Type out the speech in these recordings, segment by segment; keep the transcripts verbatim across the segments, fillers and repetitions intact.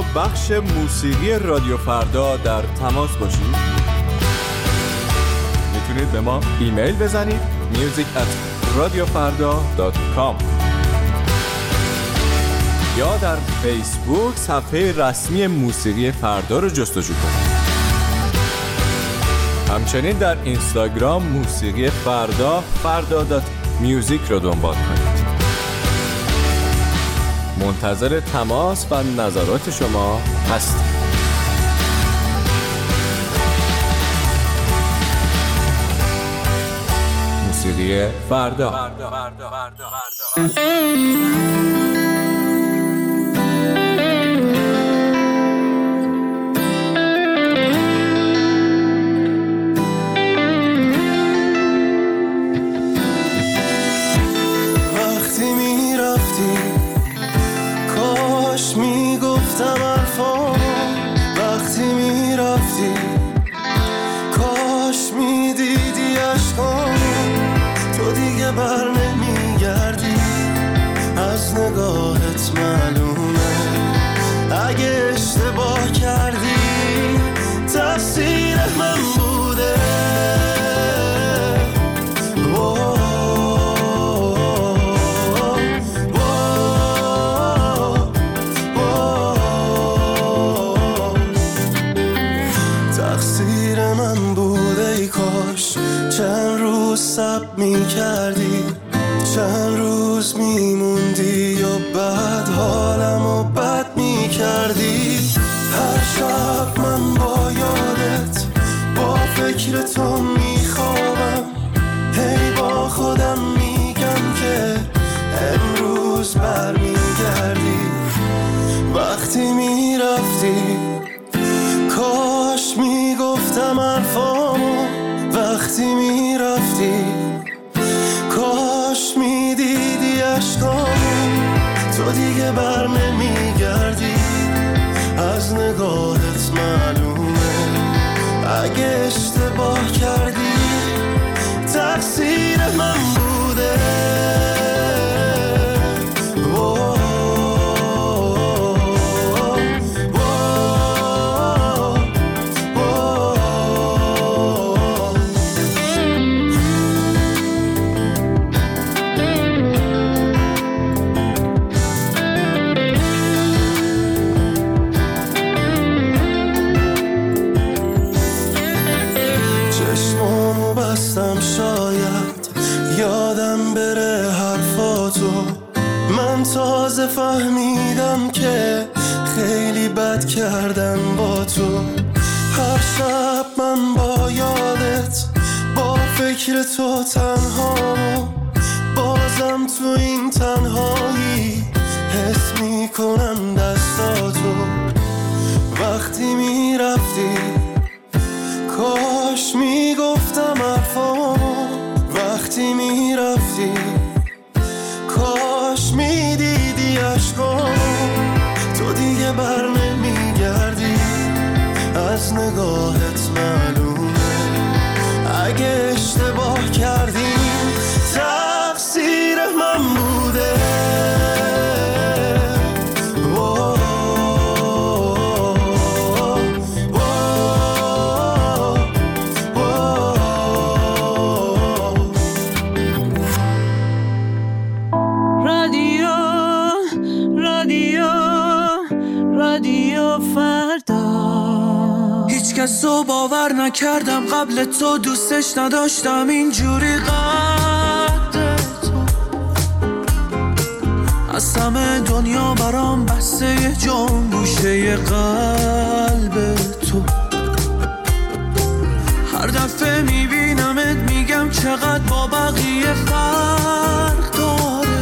بخش موسیقی رادیو فردا در تماس باشید، میتونید به ما ایمیل بزنید میوزیک ات رادیو فردا دات کام یا در فیسبوک صفحه رسمی موسیقی فردا رو جستجو کنید. همچنین در اینستاگرام موسیقی فردا فردا دات میوزیک رو دنبال کنید. منتظر تماس و نظرات شما هستیم. موسیقی فردا. وقتی می رفتی کاش می گفتم حرفام، وقتی می رفتی کاش می دیدی عشقام، تو دیگه بر نمی گردی، از نگاهت معلومه اگه اشتباه کردی تقصیر من بوده. تقصیر من بوده، ای کاش چند روز صبر می کردی، چند روز می موندی و بعد حالم و بد می کردی. هر شب من با یادت با فکر تو می خوابم، هی با خودم میگم که امروز بر می گردی. وقتی می رفتی کاش می گفتم حرفامو، وقتی می رفتی کاش می دیدی عشقامو، تو دیگه بر نمی گردی، از نگاهت معلومه اگه اشتباه کردی تقصیر من بوده. چشمامو بستم شاید یادم بره حرفاتو، من تازه فهمیدم که خیلی بد کردم با تو. هر شب من با یادت با فکر تو تنهامو، بازم تو این تنهایی حس میکنم دستاتو. وقتی میرفتی کاش میگفتم حرفامو، وقتی میرفتی کاش میدیدی عشقامو، تو دیگه بر نمیگردی، از نگاهت معلومه اگه اشتباه کردی تقصیر من بوده. کسو باور نکردم قبل تو، دوستش نداشتم اینجوری قد تو، از همه دنیا برام بسته یه جام گوشه قلب تو. هر دفعه میبینمت میگم چقدر با بقیه فرق داره،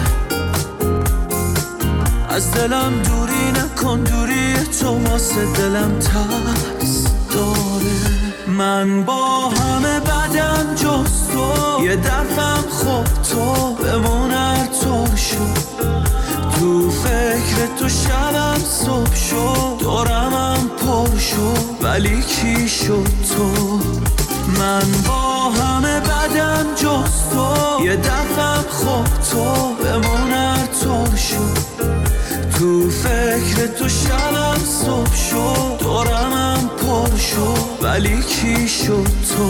از دلم دوری نکن، دوری تو واسه دلم ترس داره. من با همه بدم جز تو، یه دفعم خوب تو بمون هر طور شد، تو فکر تو شبم صبح شد، دورمم پر شد ولی کی شد تو. من با همه بدم جز تو، یه دفعم خوب تو بمون هر طور شد، تو فکر تو شبم صبح ولی کی شد تو؟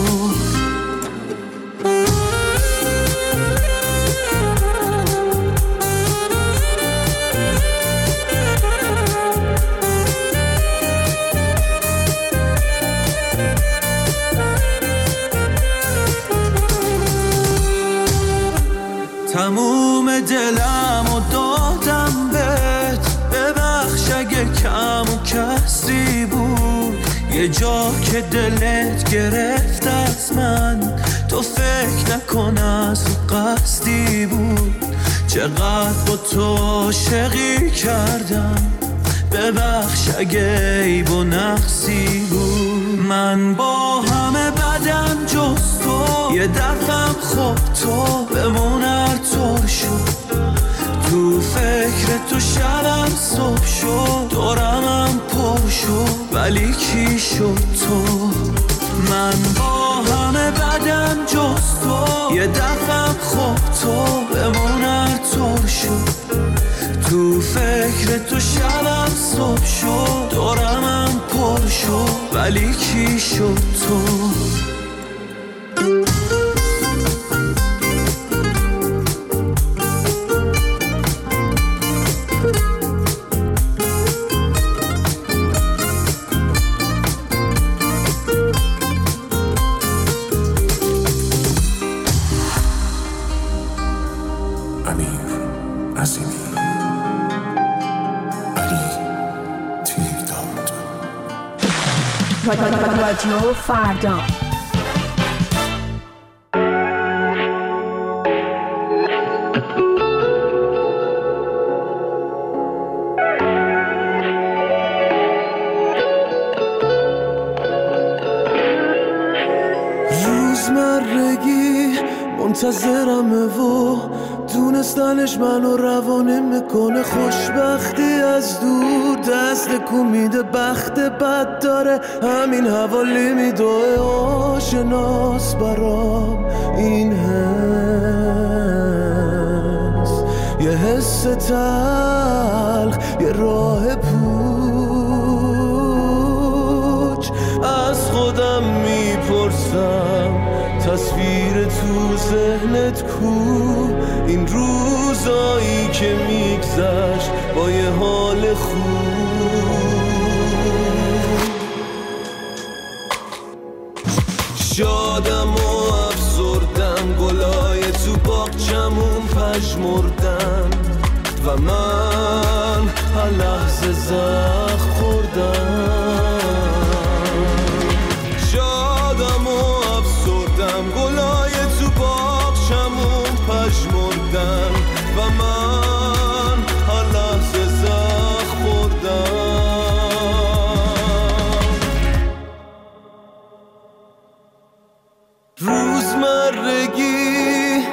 تموم دلم و دادم بهت، ببخش اگه کم و کسری بود، یه جا که دلت گرفت از من، تو فکر نکن از قصدی بود. چقدر با تو عاشقی کردم، ببخش اگه عیب و نقصی بود. من با همه بدم جز تو، یه دفعم خوب تو بمون هر طور شد، تو فکر تو شبم صبح شد، دورمم پر شد ولی کی شد تو؟ من با همه بدم جز تو، یه دفعم خوب تو بمون هر طور شد، تو فکر تو شبم صبح شد، دورمم پر شد ولی کی شد تو؟ رادیو فردا. روزمرگی منتظرمه و دونستنش منو روانه میکنه، خوشبختی از دور دست کو میده، بخت بد داره همین حوالی میدوه، آشناس برام این حس، یه حس تلخ، یه راه پوچ. از خودم میپرسم تصویر تو ذهنت کو، این روزایی که میگذشت با یه حال خوب. شادم و افسردم، گلای تو باغچمون پژمردن و من هر لحظه زخم خوردم. شادم و افسردم، گلای تو باغچمون پژمردن و من هر لحظه زخم خوردم. روزمرگی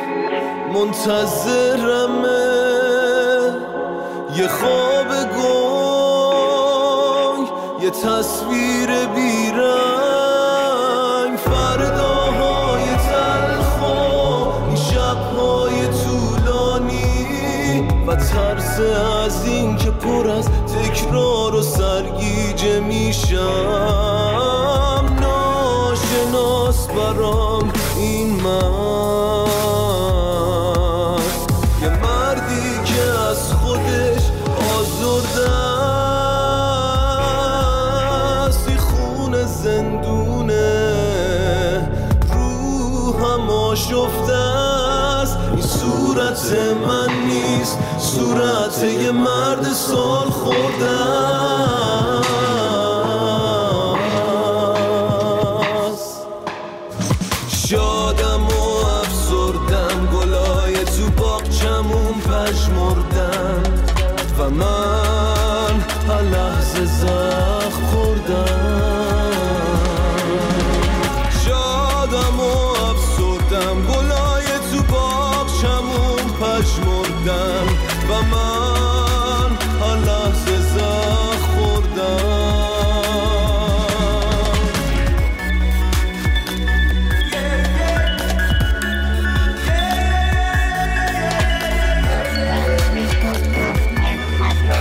منتظرمه، یه خواب گنگ، یه تصویر بیرنگ، فرداهای تلخ و این شبهای طولانی و ترس از این که پر از تکرار و سرگیجه میشم. ناشناس برام این من، یه مردی که از خودش آزرده است، این خون زندونه، روحم آشفته است. این صورت من نیست، صورت یه مرد سال خورده است. شادم و افسردم، گلای تو باغچمون پژمردن و من هر لحظه زخم خوردم. شادم و افسردم، گلای تو باغچمون پژمردن و من هر لحظه زخم خوردم.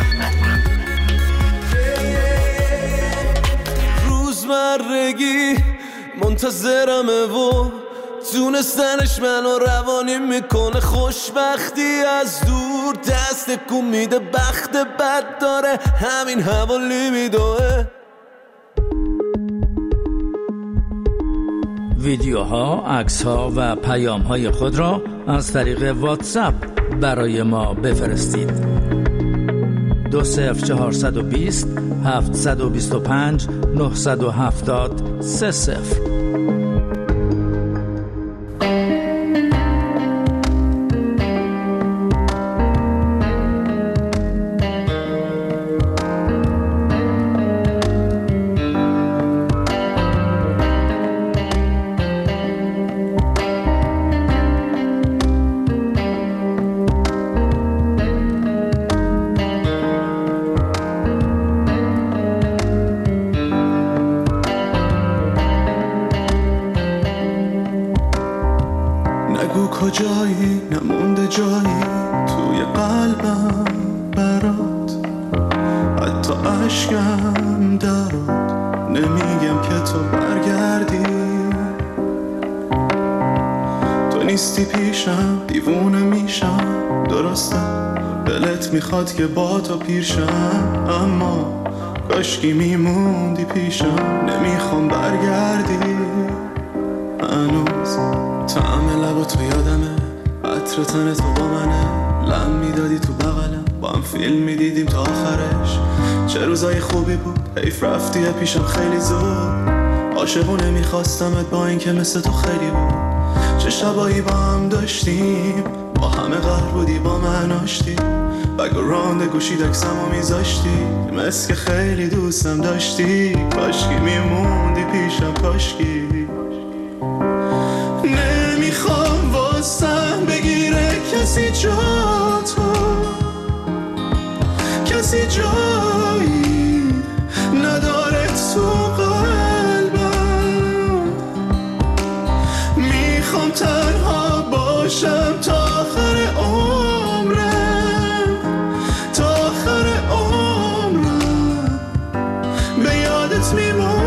روزمرگی منتظرمه و تونستنش منو روانی میکنه خوشبختی از دور دست کن میده بخت بد داره همین حوالی میدوه. ویدیوها، عکس‌ها و پیام‌های خود را از طریق واتساپ برای ما بفرستید. دو صفر چهارصد و بیست هفتصد و بیست و پنج نهصد و هفتاد سه صفر. کجایی نمونده جایی توی قلبم برات، حتی عشقم درات نمیگم که تو برگردی. تو نیستی پیشم دیوونه میشم، درسته دلت میخواد که با تو پیرشم، اما کاشکی میموندی پیشم نمیخوام برگردی. هنوز طعم لبا تو یادمه، عطر تن تو با منه، لم میدادی تو بغلم، با هم فیلم میدیدیم تا آخرش. چه روزای خوبی بود، حیف رفتی پیشم خیلی زود. عاشقونه میخواستمت با این که مثل تو خیلی بود. چه شبایی با هم داشتیم، با همه قهر بودی با من آشتی. بگراند گوشی دکسمو میذاشتی، مثل که خیلی دوستم داشتی. کاشکی میموندی پیشم، کاشکی. نمیخوام واسم بگیره کسی جا تو، کسی جایی نداره تو قلبم. میخوام تنها باشم تا آخر عمرم، تا آخر عمرم به یادت میمونم.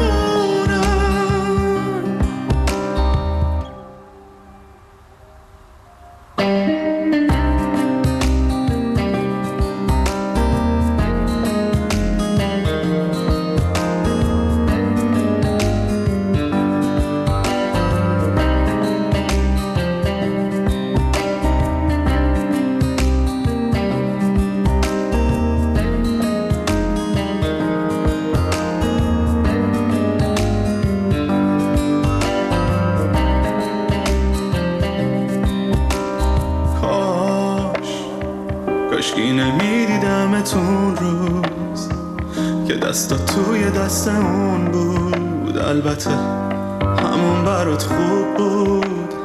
کاشکی نمیدیدمتون روز که دستا توی دست اون بود. البته همون برات خوب بود،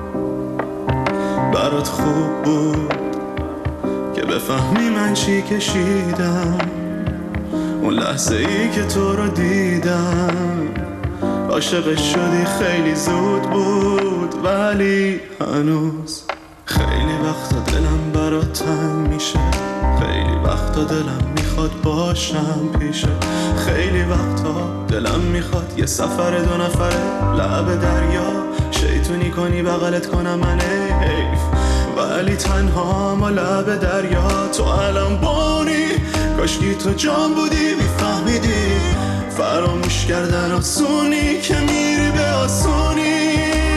برات خوب بود که بفهمی من چی کشیدم اون لحظه ای که تو رو دیدم. عاشقش شدی خیلی زود بود، ولی هنوز خیلی وقتا دلم برات تنگ میشه، خیلی وقتا دلم میخواد باشم پیشه، خیلی وقتا دلم میخواد یه سفر دو نفره لب دریا شیطونی کنی بغلت کنم من حیف، ولی تنها ما لب دریا. تو الان بانی کاشکی تو جان بودی میفهمیدی فراموش کردن آسونی که میری به آسونی.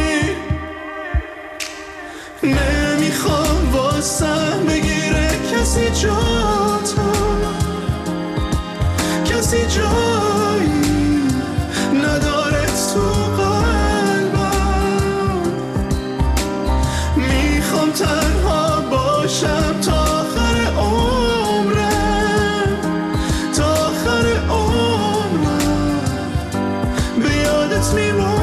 نمیخوام واسم بگیره کسی جا تو، کسی جایی نداره تو قلبم. میخوام تنها باشم تا آخر عمرم، تا آخر عمرم به یادت میمونم.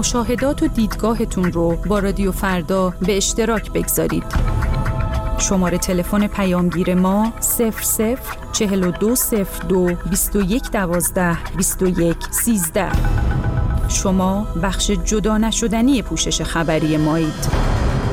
مشاهدات و دیدگاهتون رو با رادیو فردا به اشتراک بگذارید. شماره تلفن پیامگیر ما صفر صفر چهل و دو صفر دو بیست و یک دوازده بیست و یک سیزده. شما بخش جدا نشدنی پوشش خبری مایید.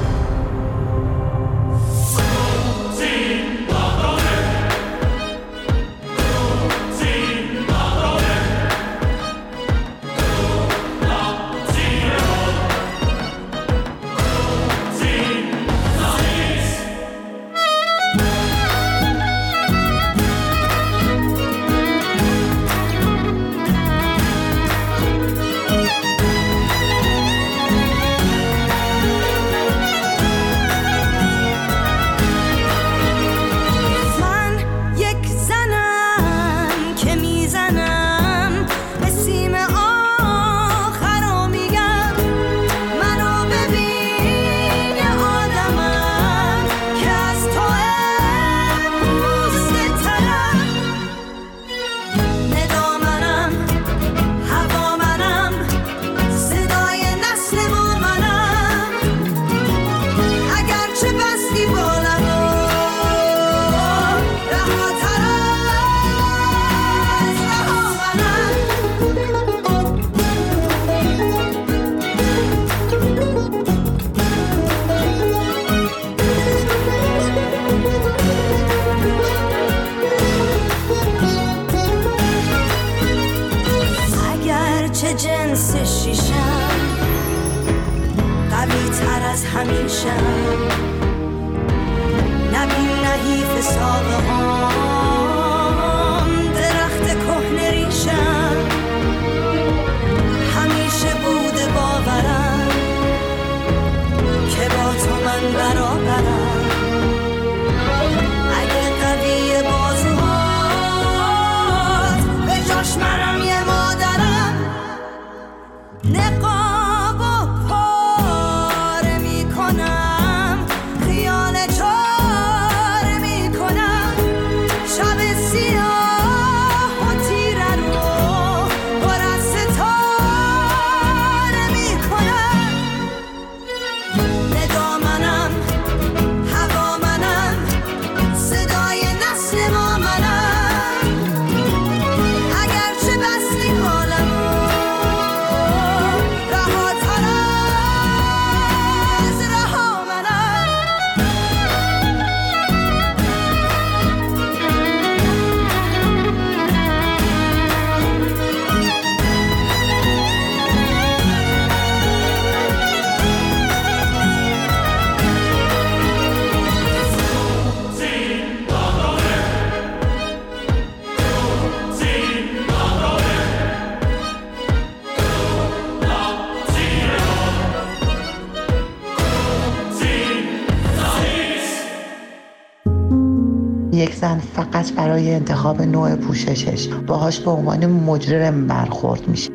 یک زن فقط برای انتخاب نوع پوششش باهاش به عنوان مجرم برخورد میشه.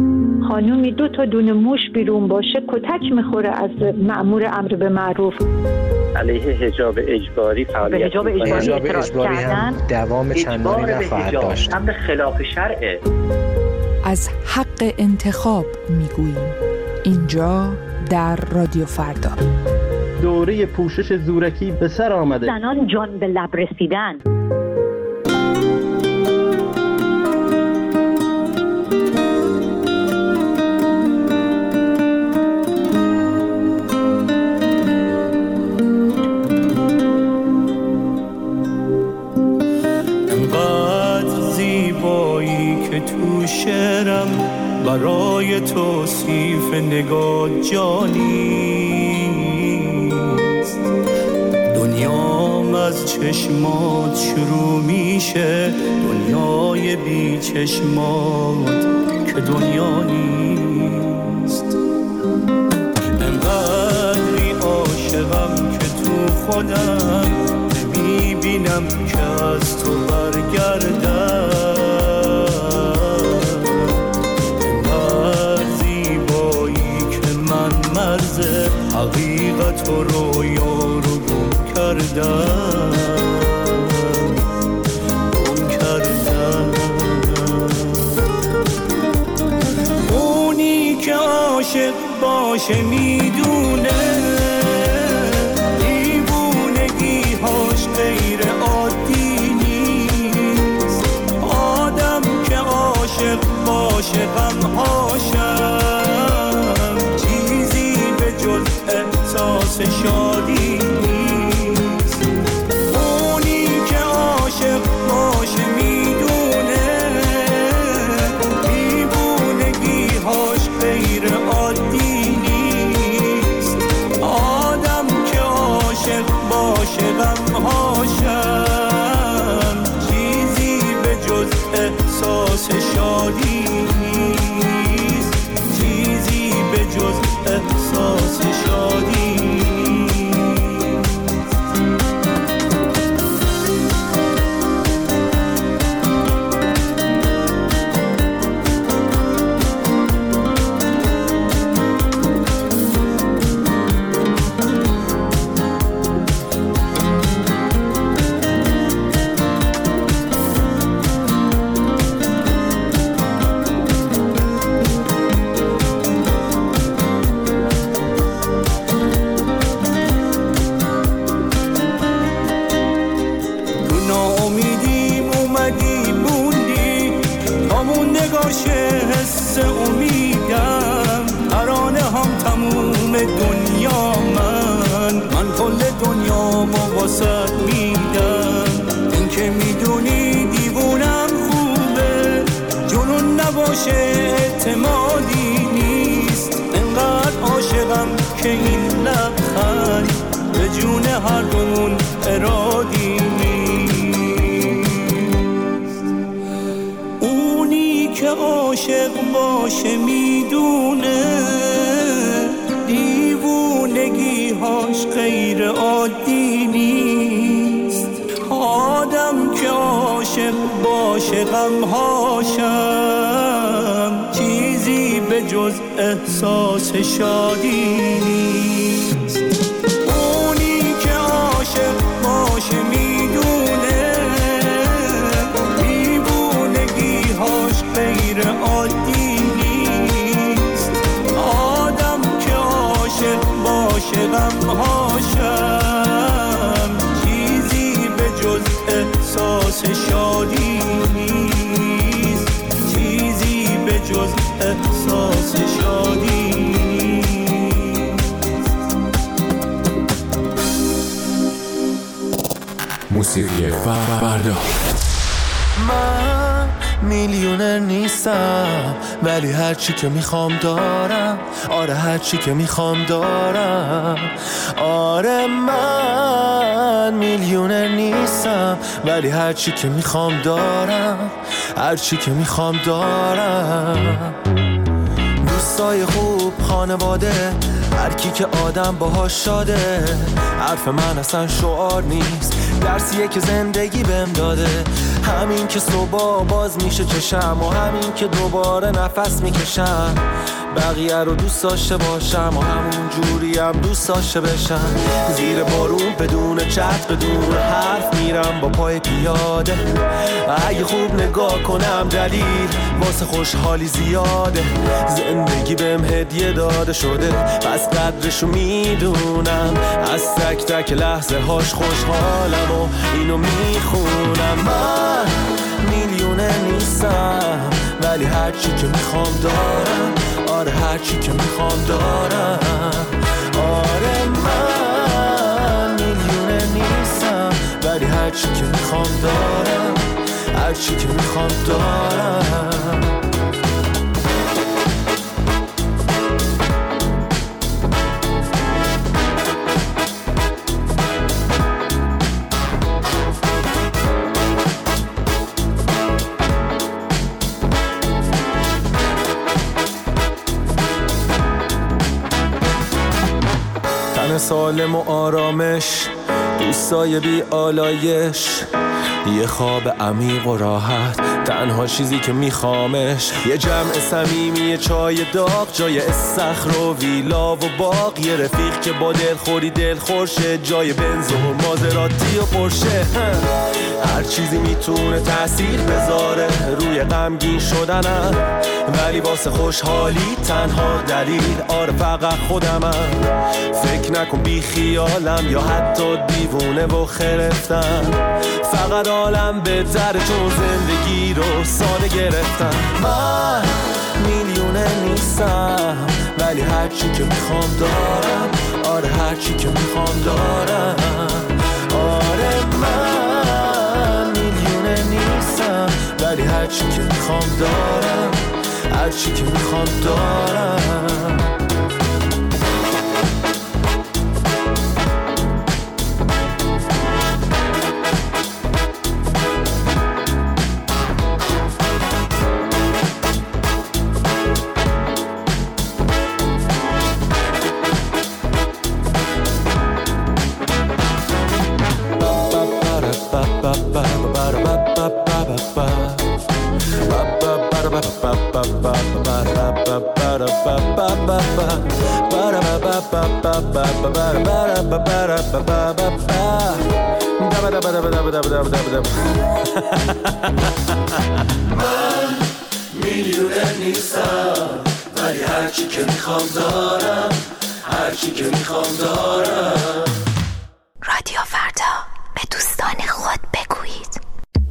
خانومی دو تا دونه موش بیرون باشه کتک میخوره از مأمور امر به معروف. علیه حجاب اجباری فعالیت حجاب اجباری, اجباری هم دوام چندانی نخواهد داشت. امر خلاف شرعه. از حق انتخاب میگوییم اینجا در رادیو فردا. دوره پوشش زورکی به سر آمده. زنان جان به لب رسیدن. انقدر زیبایی که تو شعرم برای توصیف نگاه جانیست. دنیام از چشمات شروع میشه، دنیای بی چشمات که دنیا نیست. انقدری عاشقم که تو خودم نمیبینم که از تو برگردم. حقیقت و رویا رو گم کردم گم کردم. اونی که عاشق باشه میدونه دیوونگی‌هاش غیر عادی نیست. آدم که عاشق باشه غم‌هاشم چیزی به جز احساس شادی نیست. اونی که عاشق باشه میدونه دیوونگی‌هاش غیر عادی نیست. آدم که عاشق باشه غم‌هاشم چیزی به جز احساس شادی نیست. چیزی به جز احساس شادی حس امیدم ترانه هم تموم دنیا من من کل دنیا واسط میدم. این که میدونی دیوونم خوبه جنون نباشه اعتمادی نیست. انقدر عاشقم که این لبخند به جون هر دومون ارادی نیست. که عاشق باشه میدونه دیوونگی‌هاش غیر عادی نیست. آدم که عاشق باشه غم‌هاشم چیزی به جز احساس شادی نیست. اونی که عاشق باشه میدونه دیوونگی‌هاش غیر عادی نیست. آدم که عاشق باشه غم‌هاشم چیزی به جز احساس شادی نیست. چیزی به جز احساس شادی نیست. موسیقی فردا. من میلیونر نیستم ولی هرچی که میخوام دارم. آره هرچی که میخوام دارم. آره من میلیونر نیستم ولی هرچی که میخوام دارم. هرچی که میخوام دارم. دوستای خوب، خانواده، هر کی که آدم باهاش شاده. حرف من اصلا شعار نیست، درسیه که زندگی بهم داده. همین که صبح باز میشه چشم و همین که دوباره نفس میکشم. بقیه رو دوست داشته باشم و همون جوری هم دوست داشته بشم. زیر بارون بدون چت بدون حرف میرم با پای پیاده. اگه خوب نگاه کنم دلیل واسه خوشحالی زیاده. زندگی بهم هدیه داده شده پس قدرشو میدونم. از تک تک لحظه هاش خوشحالم و اینو میخونم. من میلیونه نیستم ولی هرچی که میخوام دارم. آره هرچی که میخوام دارم. آره من میلیونه نیستم ولی هرچی که میخوام دارم. هرچی که میخوام دارم. سالم و آرامش، دوستای بی آلایش، یه خواب عمیق و راحت تنها چیزی که میخوامش یه جمع صمیمی، چای داغ جای استخر و ویلا و باغ، یه رفیق که با دل خوری دل خورشه جای بنز و مازراتی و پرشه. هر چیزی میتونه تأثیر بذاره روی غمگین شدنم، ولی واسه خوشحالی تنها دلیل آره فقط خودمم. فکر نکن بی خیالم یا حتی دیوونه و خرفتم، فقط عالم بهتره چون زندگی رو ساده گرفتم. من میلیونه نیستم ولی هرچی که میخوام دارم، آره هرچی که میخوام دارم. آره من میلیونه نیستم ولی هرچی که میخوام دارم، هرچی که میخوام دارم. من میلیونه نیستم ولی هرچی که میخوام دارم، هرچی که میخوام دارم. رادیو فردا، به دوستان خود بگویید.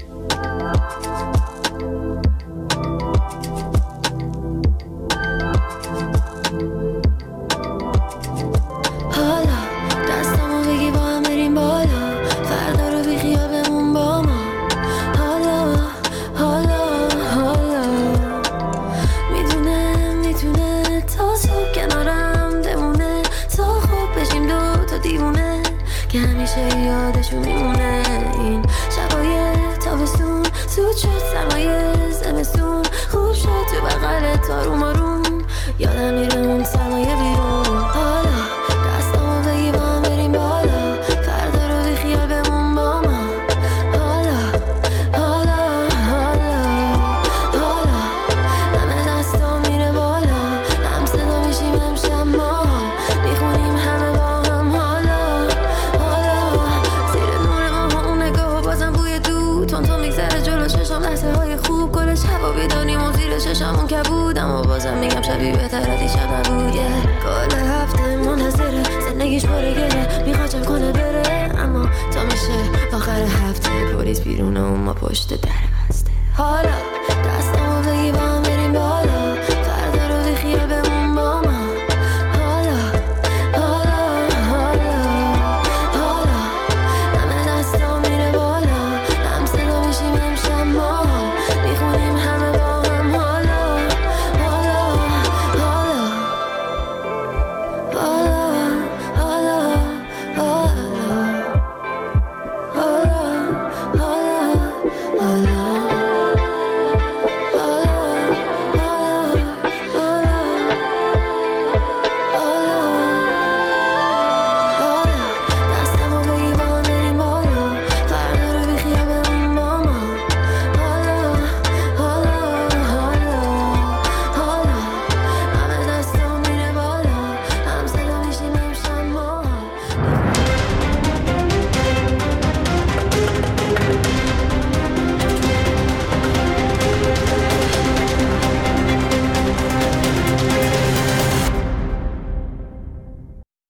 حالا دستمو بگی با هم بریم بالا، فردا رو بی خیال بمون با ما. حالا حالا حالا میدونه میتونه تا صبح کنارم بمونه، تا خوب بشیم دو تا دیوونه که همیشه یادشون میمونه. این شبای تابستون زود شد سرمایه زمستون، خوب شد تو بغل تارون مارون، یادم میره اون سرمایه بیرون. حالا دستامو بگی با هم بریم بالا، فردا رو بی خیال بمون با ما. حالا حالا حالا حالا همه دستام میره بالا، هم صدا میشیم امشب ما میخونیم همه با هم. حالا حالا زیر نور ماه اون نگاه بازم بوی دود تون تون میگذره جلو چشم، لحظه های خوب گل شب و بیدانیم و زیر چشمون کبود، اما بازم میگم شبی بهتر از دیشب نبود. کل هفته منتظره زندگیش پاره گره، میخواد جمع کنه بره، اما تا میشه آخر هفته پلیس بیرونه و ما پشت در بسته. حالا